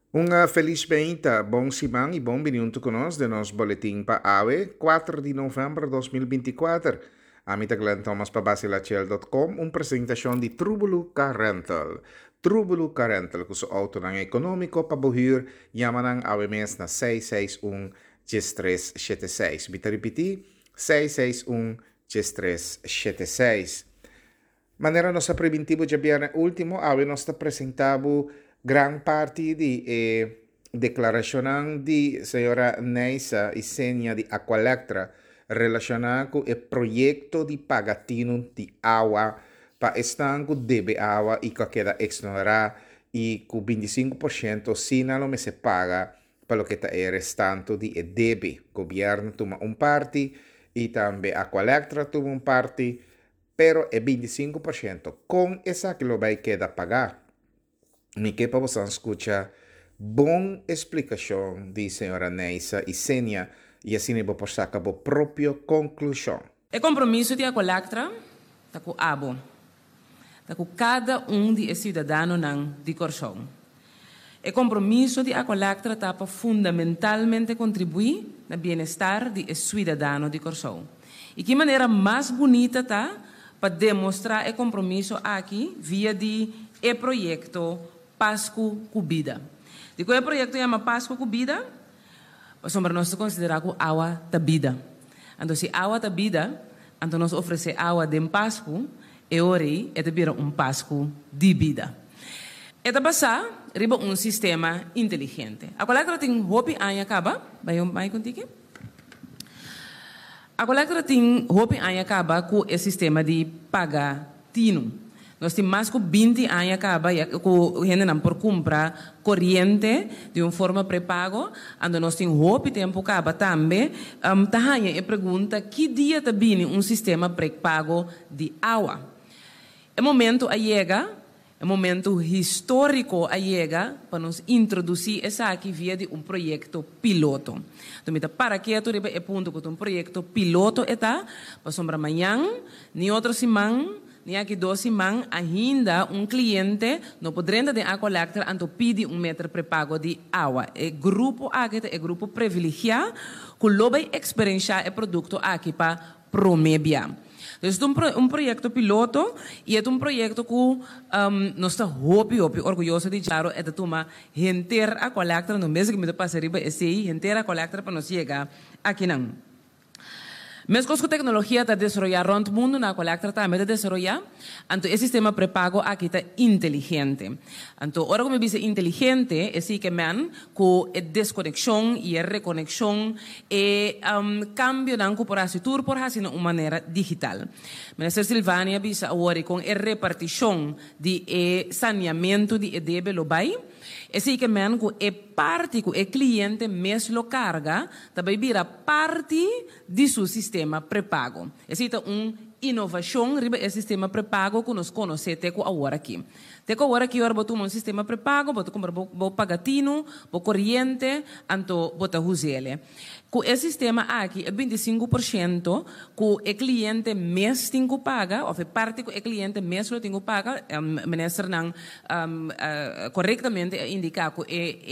Uma feliz benta, bom simang e bom minuto conosco de nosso boletim para AWE, 4 de novembro de 2024. A mim taglan Thomas para basilachel.com, uma apresentação de Trubulu Car Rental. Trubulu Car Rental, com seu auto ng econômico para buhir, yaman ang AWE mes na 661-1376. Bita repetir, 661-1376. Maneira nossa preventivo de biar último, AWE nos está apresentado gran parte de declaración de señora Neisa y Senia de Aqualectra relacionada con el proyecto de pagatino de agua para estanco debe agua y que queda exonerada y con 25% si no lo me se paga para lo que está restante de debe. Gobierno toma un parte y también Aqualectra toma un parte, pero el 25% con esa que lo va a quedar pagar. Mi que para você escuchar boa explicação de senhora Neisa e Senia e assim vou passar a própria conclusão. O compromisso de Aqualactra está com abo, está com cada de cidadãos de Corsão. O compromisso de Aqualactra está para fundamentalmente contribuir no bem-estar de cidadãos de Corsão. E que maneira mais bonita está para demonstrar o compromisso aqui via de projeto Pasco Cubida. De qual projeto chama Pasco Cubida? Sombra nós considerar que água da vida. Então, se água da vida, então nós oferecer água de Pasco, e ori é também Pasco de vida. É da passar, riba sistema inteligente. A colega tem hopi anha acaba, vai contigo? A colega tem hopi anha acaba com o sistema de pagatino. Nós temos mais que 20 anos acaba com gente não por comprar corrente de uma forma pré-pago, onde nós temos pouco tempo acaba também. Tahanha pergunta que dia está vindo sistema pré-pago de água. É momento a chega, é momento histórico a chega para nos introduzir essa aqui via de projeto piloto. Então, para que tu é ponto que projeto piloto está, para sombra amanhã, nem outro semana. Aqui 12 man ainda cliente não poderá de Aqualectra anto pedir metro pré-pago de água. O grupo aqui é grupo privilegiado que loba experienciar o produto aqui para promebiar. Então, é projeto piloto e é projeto que nós estamos orgulhosos de dizer é de tomar gente Aqualectra no mês que me passa riba esse gente Aqualectra para nós chegar aqui não. Mesmo que a tecnologia está desenvolvida rond o mundo, na Aqualectra também está desenvolvida, então o sistema pré-pago aqui está inteligente. Então, agora como eu disse inteligente, é assim que com a desconexão e a reconexão e cambio na corporação por assim de uma maneira digital. Ministra Silvânia disse agora com a repartição de saneamento de EDB Lobai, é assim que com a parte que o cliente mesmo carga, também vira parte de seu sistema pré-pago. Existe inovação riba o sistema pré-pago que nós conhecemos agora aqui. Agora aqui, agora botamos sistema pré-pago, botamos pagatino, corrente, anto bota usele. Com esse sistema aqui, é 25% que o cliente mês tem que pagar, ou parte que o cliente mês tem que pagar, o ministro não corretamente indicar que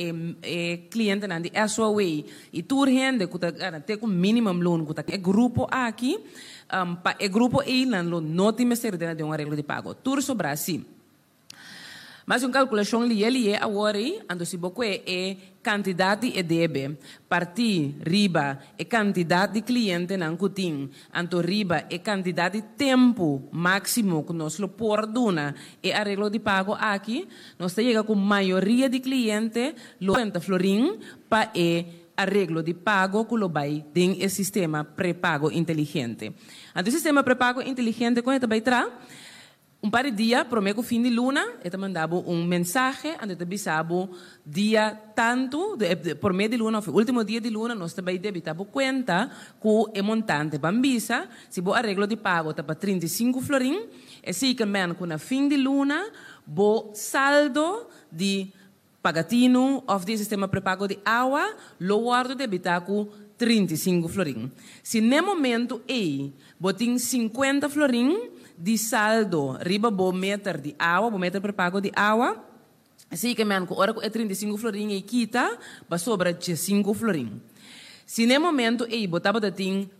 o cliente não de SOA e tudo rende que tem o minimum loan que é grupo aqui, para o grupo aí não tem mais certeza de arreglo de pago. Tudo sobre assim. Mas uma calculação ali é agora, ando se boque é quantidade de EDB, partir riba é quantidade de cliente não cutim, anto riba é quantidade de tempo máximo que nós lo por duna e arreglo de pago aqui, nós chega com maioria de cliente lo 50 florim para arreglo de pago que lo vai tem o sistema pré-pago inteligente. Anto o sistema pré-pago inteligente com ele vai tra par de dias, prometo fim de luna, eu mandava mensagem, onde eu avisava dia tanto, por meio de luna, o último dia de luna, nós também debitamos conta com o montante bambisa, se o arreglo de pago está para 35 florim, e se que com na fim de luna, o saldo de pagatino ou de sistema pré-pago de água, lo guardo debitar com 35 florim. Se no momento botem 50 florim, de saldo, riba bo meter de água, bo meter pré-pago de água, Assim que me ora é 35 florim e quita, ba sobra 5 florim. Se no momento aí botava de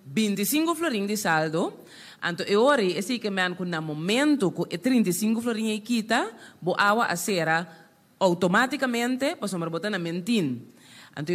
25 florim de saldo, então eu ori assim que me no momento que é 35 florim e quita, bo awa a sera automaticamente, pa sombra botar na mentin. Então,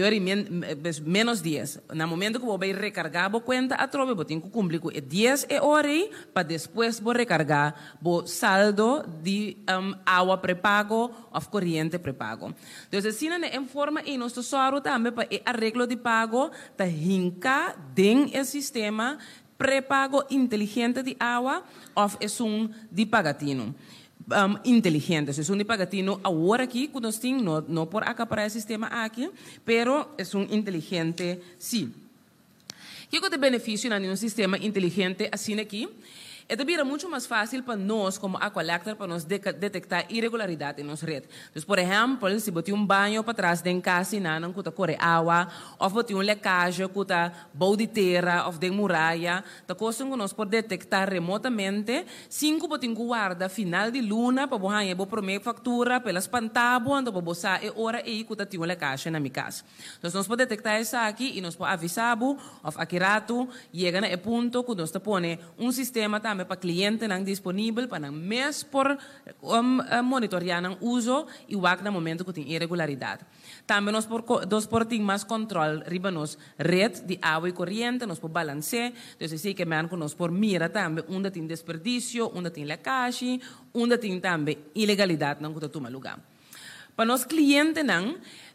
menos 10. No momento que você vai recargar a conta, a troca, você tem que cumprir com 10 horas para depois você recargar o saldo de água pré-pago ou corrente pré-pago. Então, assim, em forma em nosso usuário também para o arreglo de pago, está hinca dentro do sistema pré-pago inteligente de água ou é de pagatino. Inteligente. Es un pagatino ahora aquí, que nós temos, no por acaparar el sistema aquí, pero es un inteligente sí. ¿Qué es el beneficio de un sistema inteligente así aquí? É também muito mais fácil para nós, como Aqualactor, para nós detectar irregularidade em nossa rede. Então, por exemplo, se botar banho para trás de casa e não que corre água, ou botar lecagem que está bom de terra ou de muralha, tá coisa que nós podemos detectar remotamente, 5 botar guarda final de luna para botar a primeira factura pelas pantabas, para botar a hora aí que está lecagem na minha casa. Então, nós podemos detectar isso aqui e nós podemos avisar, ou aqui rato, chega no ponto que nós põe sistema também para cliente não disponível para não mês por monitorear o uso e o no momento que tem irregularidade. Também nós por ter mais controle riba nos rede de água e corrente, nós por balancear, então assim que nós por mira também onde tem desperdício, onde tem lecagem, onde tem também ilegalidade não que toma lugar. Para nós cliente não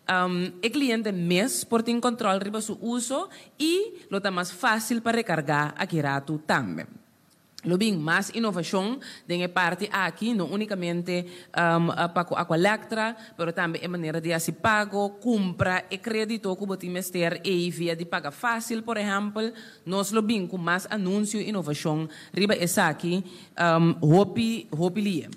o cliente mês por ter controle riba seu uso e lo está mais fácil para recargar aqui rato também. Lo bem mais inovação de parte aqui, não unicamente para a Aqualactra, mas também a maneira de se pago, compra e crédito que você mester e via de paga fácil, por exemplo, nós lo bem com mais anúncio e inovação, riba essa aqui, hopi lia.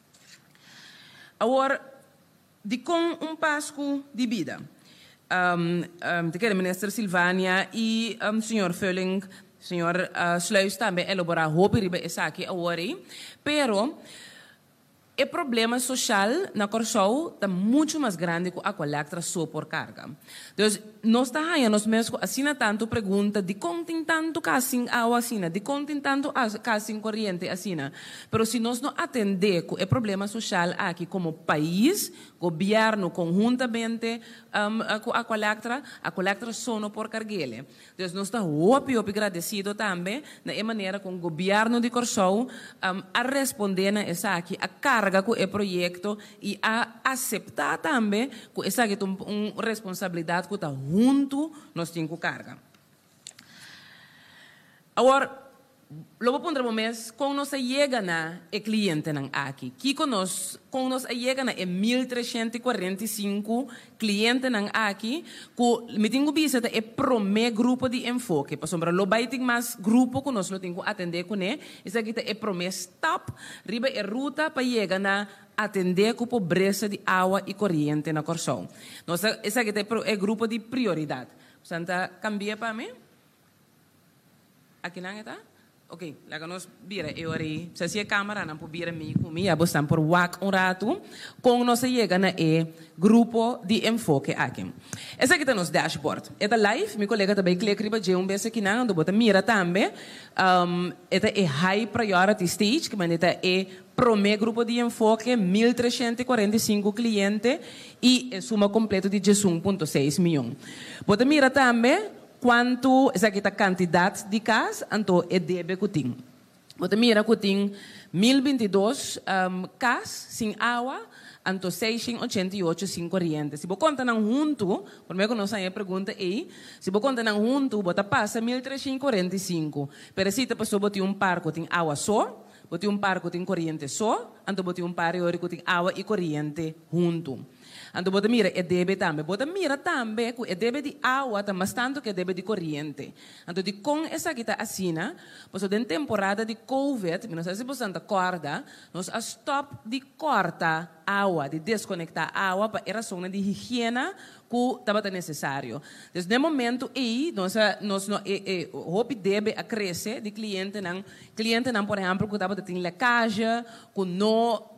Agora, de com passo de vida, de que minister Silvânia e senhor Völling, senhor Sluis também elaborar roupa riba essa aqui agora, pero o problema social na Corsou está muito mais grande que a Aqualactra só por carga. Então, nós estamos aí, nós mesmos assina tanto pergunta de como tem tanto caso água assina, de como tem tanto caso corrente assina. Pero se nós não atender com o problema social aqui como país, governo conjuntamente com a Aqualactra só não por carguele. Então, nós estamos muito agradecidos também na maneira com o governo de Corsou a responder na essa aqui, a carga com o projeto e a aceitar também que essa é uma responsabilidade que está junto nós temos que carga. Agora, logo para um mês, quando nós chega na cliente aqui, que quando nós chega na 1.345 clientes aqui, que me tenho visto é o primeiro grupo de enfoque, para sombra, lo vai ter mais grupo que nós temos que atender com ele, isso aqui é o primeiro stop, riba é ruta para chegar na atender com a pobreza de água e corrente na Corsou. Esse aqui é o grupo de prioridade. Santa, cambia para mim? Aqui não está? Ok, lá que nós vira, eu aí, se a câmera não pode vir comigo, vamos estar por WAC rato, com nós chega na grupo de enfoque aqui. Esse aqui está no dashboard. É live, meu colega também clica de vez aqui não, do bota mira também. É high priority stage, que é primeiro grupo de enfoque, 1.345 clientes e suma completa de 1.6 milhões. Bota mira também quanto essa aqui a quantidade de casos, então é deve que tem. Bota mira que tem 1.022 casos sem água, então 688 sem corrente. Se você conta não junto, primeiro que nós aí pergunta aí, se você conta não junto, bota passa 1.345. Pero se a pessoa botar par que tem água só, botar par que tem corrente só, então botar par que tem água e corrente junto. Então, bota mira, é deve também. Bota mira também, que é deve de água, mas tanto que é deve de corrente. Então, de com essa que está assina, pois em temporada de Covid, não sei se você está corda, nós stop de cortar água, de desconectar água para a razão de higiene que estava necessário. Então, no momento aí, nós hope deve a crescer de cliente não, por exemplo, que estava tendo lecagem, que não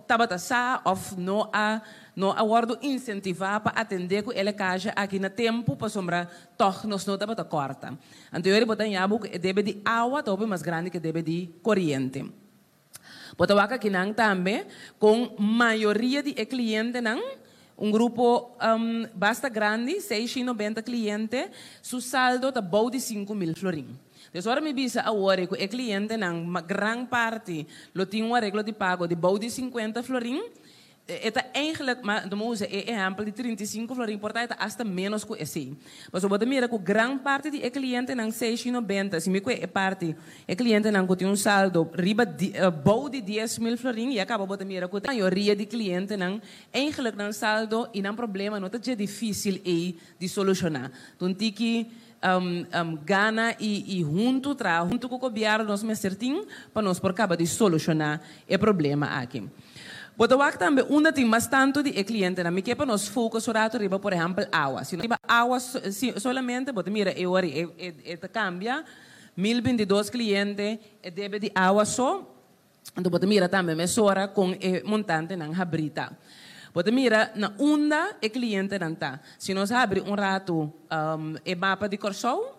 tabata sa of no awardo incentivar para atender com ele caixa aqui na tempo para sombra toch nos não tabata corta. Anterior botan yabu que debe de água tope mais grande que debe de corrente. Botawaka kinang também com maioria de cliente nang grupo basta grande, 690 clientes, su saldo está bom de 5.000 florins. Então, agora me bisa agora que o cliente nang gran parte lo tem um arreglo de pago de bom de 50 florins. Eta eigenlijk, maar de moze exemplo de 35 florins, portanto, hasta menos que esse. Mas eu vou mira que gran parte de cliente nang 690, se me que parte e cliente nang que tem um saldo riba bom de 10.000 florins, e acaba bota mira que a maioria de cliente nang eigenlijk nang saldo e não problema, não tá difícil de solucionar. Então, tiki gana e junto com o governo nós me certinho para nós por causa de solucionar o problema aqui. Botawak também uma tem mais tanto de cliente na miquepa nos foco sorato riba por exemplo água. Se não riba água solamente, bota mira cambia 1022 clientes e debe de água só. Então bota mira também mesora com montante na habrita. Bota mira na onda cliente não tá. Se nós abre rato mapa de Corsol,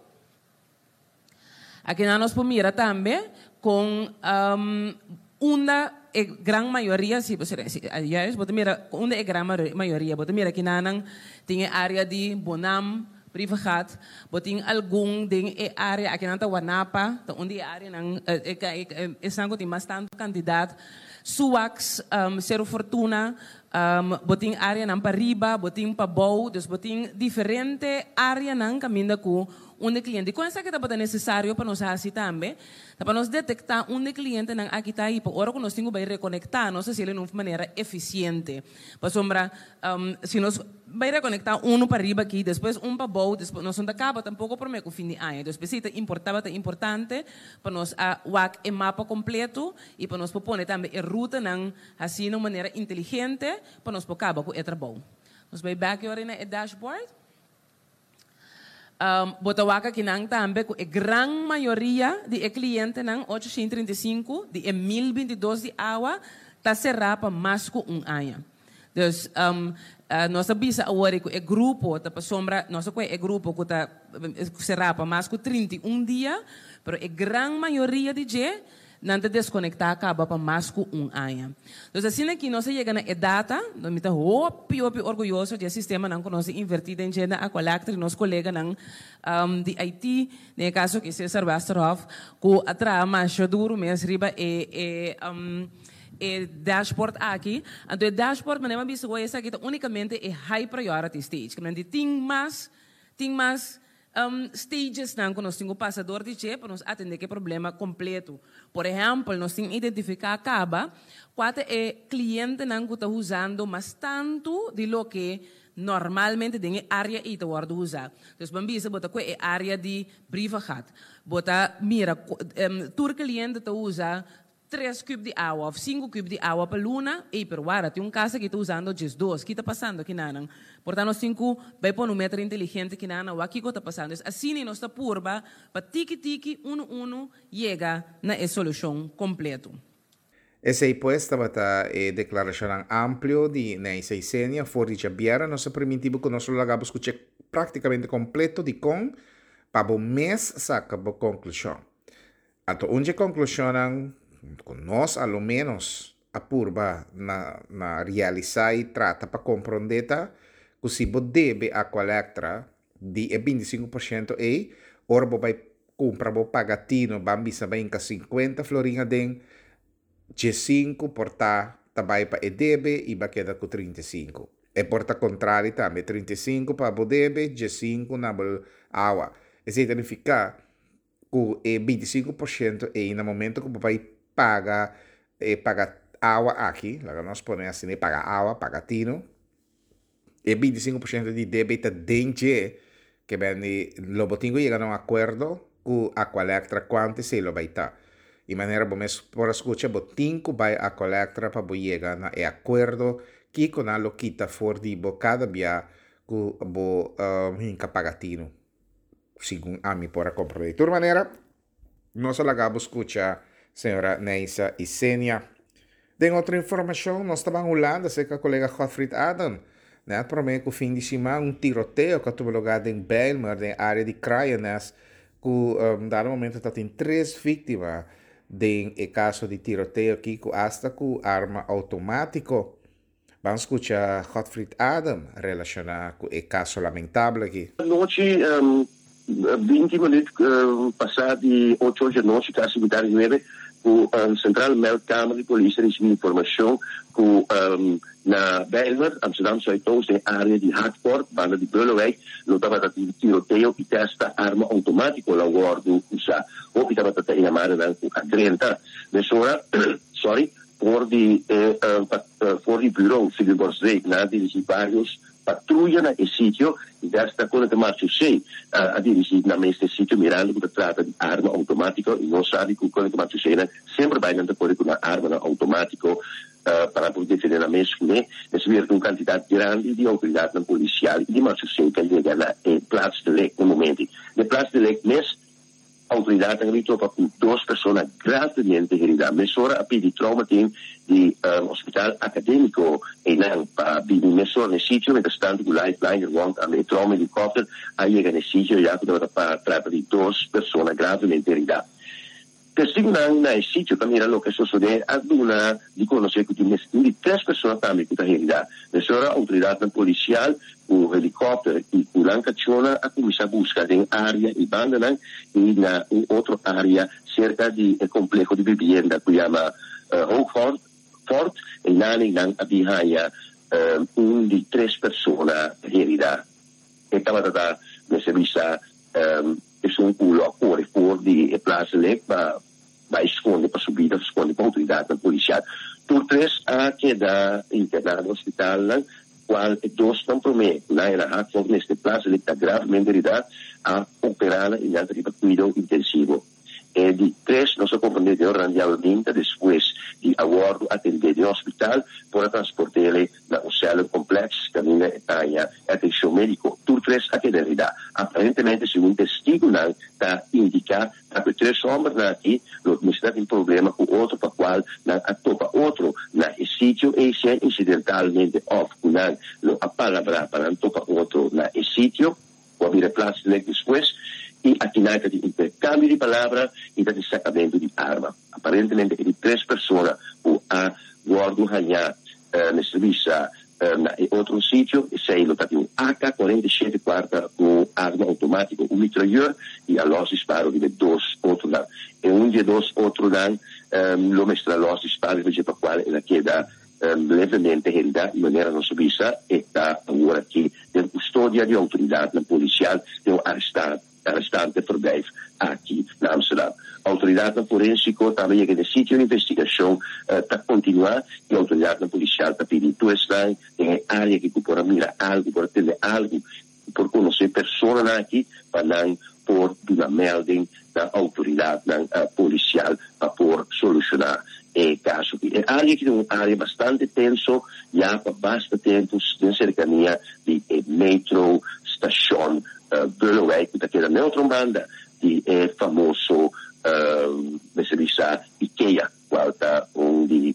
aqui nós mira também com uma gran maioria, se você aliás, bota mira, onde é gran maioria, bota mira que nanang tem área de Bonam, Privagat, boting algum ding área aqui nanta Wanapa, onde é área nang esango tem mais tanto candidato, Suax, Zero Fortuna, boting área nang Pariba, boting Pabou, dus boting diferente área nang caminda com cliente. Quando é que está necessário para nós assim também, para nós detectar cliente não aqui está aí, para hora que nós temos que reconectar, nós se ele de maneira eficiente. Para sombra, se nós vai reconectar para arriba aqui, depois para baixo, depois nós não acaba tampouco por meio com fim de ano. Então, precisa importante para nós o mapa completo e para nós propor também a ruta não assim de maneira inteligente para nós acabar com o trabalho. Nós vai back agora na dashboard. Botawaka kinang tambe ko gran maioria de cliente nang 835 de 1022 de água tá será para mais que ano. Dus nossa bisa agora que grupo tá para sombra nossa que grupo que tá será para mais que 31 dia, pero gran maioria de je não te desconectar acaba para mais que ano. Então, assim aqui nós chega na data, nós estamos orgulhosos do sistema não que nós invertido em gena a collector nosso colega não de Haiti, no caso que César Bastrov, que atrás mais duro mesmo riba dashboard aqui. Então, o dashboard mas não é isso essa aqui unicamente é high priority stage, que tem mais stages não que nós temos passador de che para nos atender que problema completo. Por exemplo, nós temos identificar acaba qual é cliente não que está usando mais tanto de lo que normalmente tem área e está usar. Então, bambisa bota que é área de privacidade. Bota mira, tur cliente está usa 3 cubos de água, ou 5 cubos de água para luna, e per hora. Tem casa que está usando just 2. O que está passando aqui, nanang? Portanto, nós temos vai pôr um metro inteligente aqui, nanang, o que está passando. Assim, nós está purba, para tiki-tiki, um, chega na solução completa. Essa aí, pues, estava a declaração ampla de nessa Isenia, fora de Jabiera, nosso primitivo que nós lagamos com praticamente completo de com, para o mês saca a conclusão. Então, onde conclusão nós, ao menos, apurba na realizar e trata para compreender que se você deve a collectra de 25% e ora vai comprar o pagatino, bambisa vai em 50 florinha den G5 porta também para debe e vai quedar com 35. E porta contrário também 35 para o debe, G5 na água. Isso significa que 25% e no momento que vai paga água aqui, nós podemos assim, paga água, paga tino, e 25% de débito dentro que vem, lo botingo chega a um acordo com a collectra quanto se lo vai estar. De maneira, vamos por escutar, botingo vai a collectra para chegar na acordo que com a lo quita for de cada dia com bo hinca pagatino, segundo a mim por a compreender. De maneira, nós lagamos escutar senhora Neisa Isenia, Tem outra informação, nós estamos em Holanda, sei que a colega Godfried Adam, né, promete que o fim de semana um tiroteio que teve lugar em Bijlmer, na área de Kraaiennes, que dado momento tem 3 vítimas de caso de tiroteio aqui, que hasta com arma automático. Vamos escuchar Godfried Adam relacionado com o caso lamentável aqui. Noite, 20 minutos passado de 8 horas da noite, caso 9, o Central Meldkamer de Polícia recebeu informação que na Bijlmer, Amsterdam Zuidoost, na área de Hartford, banda de Beulewijk, notava que tiroteio e testa arma automática lá guardo usa. O que estava tendo a mara com a 30. Mesora, sorry, voor die bureau Filipsburg, na dirigir vários patrulha na sítio e desta quando que Márcio sei a dirigir na mesmo sítio mirando que trata de arma automática e não sabe que quando que Márcio sei sempre vai andando com uma arma automática para poder defender a mesma né receber uma quantidade grande de autoridade policial e de Márcio sei que chega na plaats de lei no momento de plaats de lei mesmo autoridade hanno ritrovato con 2 persone gravemente ferite. Mesura a di trauma di ospedale accademico e non di mesura nel sito mentre stanno con lifeline rwand a trauma helicopter a llega nel sito e ha tratta di 2 persone gravemente ferite. Testigo nel sito camera lo che succede ad una di conoscere di 3 persone también con ferite. Mesura autorità policiale o helicóptero e o Lancaciona a começar a buscar em área e banda e na outra área cerca de complexo de vivienda que chama Hoogfort e lá havia de 3 pessoas ferida e estava da nessa vista um culo a cuore fuori di place lec vai esconde para subida esconde para autoridade policial por 3 a quedar internado no hospital qual 2 estão prometendo na era Hartford neste plazo ele está gravemente irritado a operar em alta de cuidado intensivo. E de 3 nós acompanhamos randialmente depois de aguardo atender no hospital para transportar ele na Ocelo Complex caminho Itália atenção médico. Por 3 a queda irritado. Aparentemente se um testigo não está indicar que 3 homens aqui não está tem problema com outro para qual não atopa outro na sítio e se incidentalmente off não lo apalabra para não topa outro na sítio ou abrir place depois e a dinâmica de intercâmbio de palavras e de sacamento de arma. Aparentemente, de 3 pessoas o a guardo ganhar na serviço na outro sítio, e 6 lotati um AK-47 quarta com arma automática, um mitrailleur e a los disparo de 2 outros lá. E de 2 outros lá, lo mestra los disparo invece per quale la queda levemente herida in maniera non subisa e da ora aqui de custodia de autoridade policial de arrestante verblijf aqui na Amsterdam. A autoridade forensica também que decide uma investigação para continuar e a autoridade policial está pedindo questão em área que por mirar algo, por atender algo, por conhecer pessoas aqui para não por uma melding da autoridade policial para por solucionar o caso. É área que é uma área bastante tenso, já há bastante tempo em cercania de metro, station, Beulewijk, dat je de banda die famoso serviço IKEA, qualta onde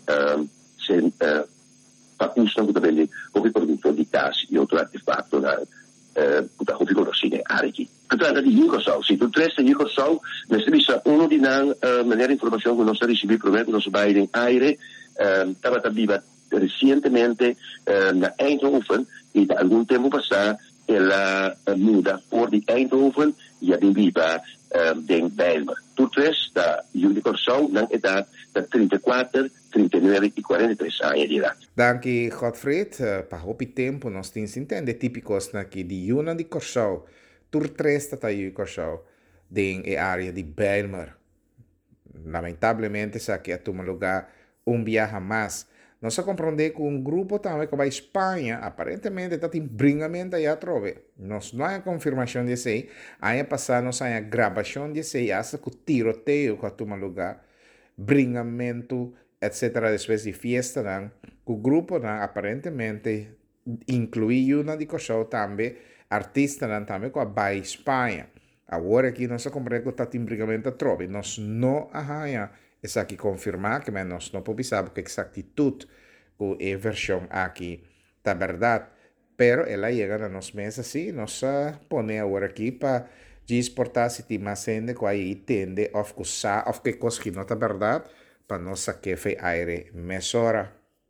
acquistano também come prodotto di casi e altro artefatto da come conoscere archi. Tratta di Jugoslau, sì, tu tresta Jugoslau, nel servizio uno di maniera informazione che non sta ricevendo problemi non si va in aire, stava viva recentemente na Eindhoven e da alcun tempo passato ela muda voor die Eindhoven e a viva in Bijlmer. Tudo isso da Jugoslau na idade de 34, 39 e 43 anos de idade. Danke, Godfried. Pa hopi tempo nós temos entende típicos aqui de Juna de Corsau. Tur tresta ta Corsau den área de Bijlmer. Lamentavelmente sa que a toma lugar viaja mais. Nós compreendemos que um grupo também que vai à Espanha, aparentemente está em bringamento aí a trove. Nós não há confirmação disso aí. Aí passado nós há gravação disso aí, essa que o tiroteio que toma lugar, bringamento, etc. Depois de festa, não, que o grupo não, aparentemente inclui uma de coisa também, artista não, também que vai à Espanha. Agora aqui nós compreendemos que está em bringamento a trove. Nós não há Essa aqui confirma que nós não podemos saber com exactitud que a versão aqui está verdade. Pero ela chega na nossa mesa assim, nós põe agora aqui para exportar se tem mais gente que aí entende of que coisa que não está verdade, para nós que faz aire mesora.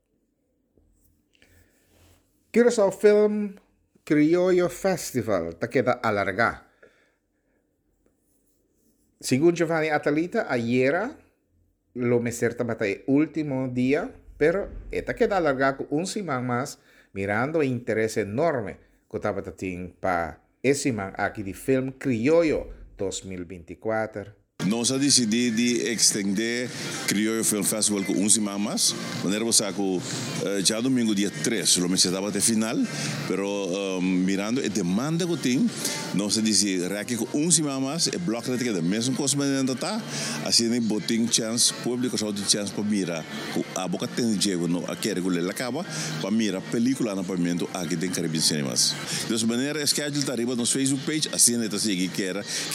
Quero só o filme Criollo Festival, está queda alargar. Segundo Giovanni Atalita, ayer lo me certa batalla último día, pero esta queda alargar con un semana más, mirando el interés enorme que estaba para esse aqui de filme Criollo 2024. Nós decidimos estender Criollo Film Festival com uma semana mais. Maneira você já domingo dia 3, lo estava até final, pero mirando a demanda que tem, nós decidimos reaqui com uma semana mais, e bloco de cada mesmo coisa ainda tá, assim nem botem chance público só de chance para mirar. A boca tem Diego no a querer que ele acaba para mirar película no pavimento aqui tem Caribbean Cinemas. Então maneira schedule tá arriba no Facebook page, assim nem tá seguir que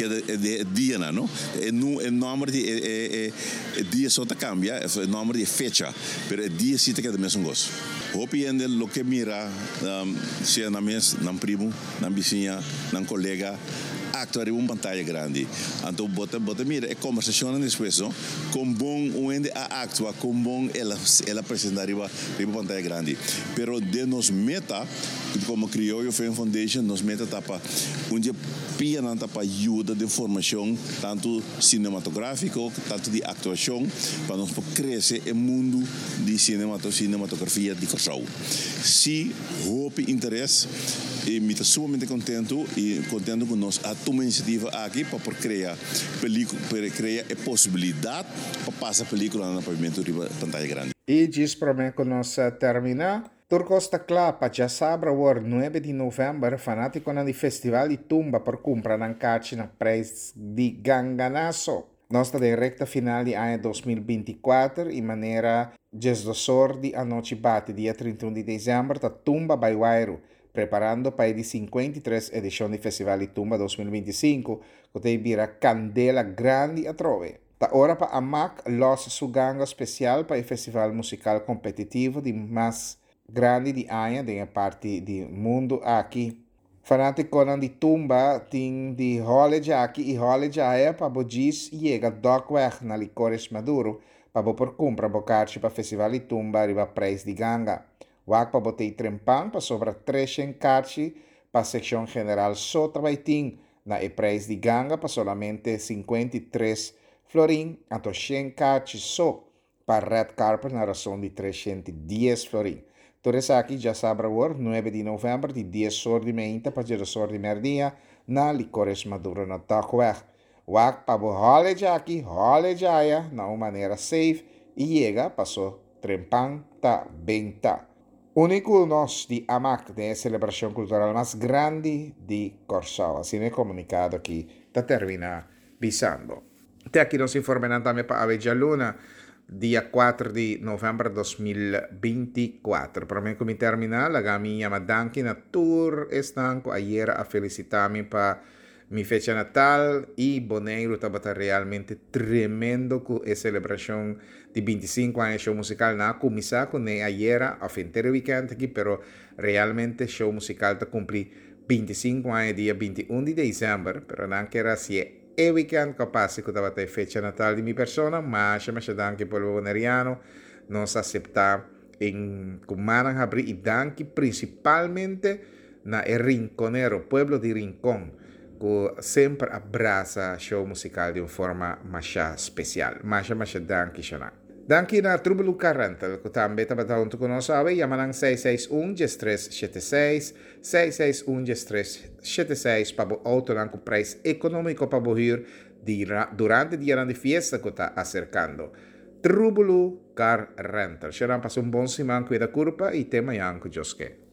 é dia não. O nome de dia só cambia, o nome de fecha, mas o dia sim que é do mesmo gosto. Hopiende lo que mira, se na mes, na primo, na vizinha, na colega, actor uma pantalla grande. Então bota mira, é conversação depois, com bom onde a actua, com bom ela apresentar riba pantalla grande. Pero de nos meta, como Criollo Film Foundation, nos meta tapa onde pia não tapa ajuda de formação tanto cinematográfico, tanto de atuação, para nós crescer o mundo de cinematografia de Kosovo. Se houve interesse, e me estou sumamente contento com nós a tomar iniciativa aqui para criar película, para criar a possibilidade para passar a película no pavimento de pantalla grande. E diz para mim que nós terminar. Turcosta Clapa já sabe o 9 de novembro, fanático no festival e tumba por compra na caixa na preço de Ganganaso. Nós estamos em recta final de ano 2024 e maneira gestor de a noite bate dia 31 de dezembro da tumba Baiwairo, preparando para a 53 edição do Festival de Tumba 2025, que tem vira candela grande a trove. Da hora para a MAC, los sugango especial para o festival musical competitivo de mais grande de ano da parte do mundo aqui. Fanático de tumba tem de role aqui e role já é para bodis chega docweg na Licores Maduro para por compra bocarche para festival de tumba riba preço de ganga. Wak para botei trempang para sobra 300 carchi para seção general só trabalhim na e preço de ganga para solamente 53 florin, então 100 carchi só para red carpet na razão de 310 florin. Torres aqui já sabe o 9 de novembro de 10 horas de meia para 10 horas de meia na Licores Maduro na Takweg. Wak para o role aqui, role já é na uma maneira safe e chega passou trempang tá bem tá. Único nós de AMAC, de celebração cultural mais grande de Corsau. Assim é comunicado aqui, está termina visando. Até aqui nos informamos também para a Luna, dia 4 de novembro de 2024. Para mim, como terminar, a minha madanki na tour estanco ayer a felicitar-me para minha fecha natal e Boneiro estava realmente tremendo com a celebração de 25 anos show musical na começar com ayer a inteiro weekend aqui, pero realmente show musical está cumprir 25 anos dia 21 de dezembro, pero não quero se e weekend capaz que estava a fecha natal de minha persona, mas danke pelo boneriano, nos aceptar em Cumaran abrir e danke principalmente na Rinconero, pueblo de Rincón, que sempre abraça show musical de uma forma mais especial. Mas danke shana. Danke na Trubulu Rental, que também estava junto com nós, yamanang 661-376, 661-376, para o auto com preço econômico para o rir durante o dia de fiesta que está acercando. Trubulu Car Rental. Será para um bom semana, cuida curva e tema yanko joske.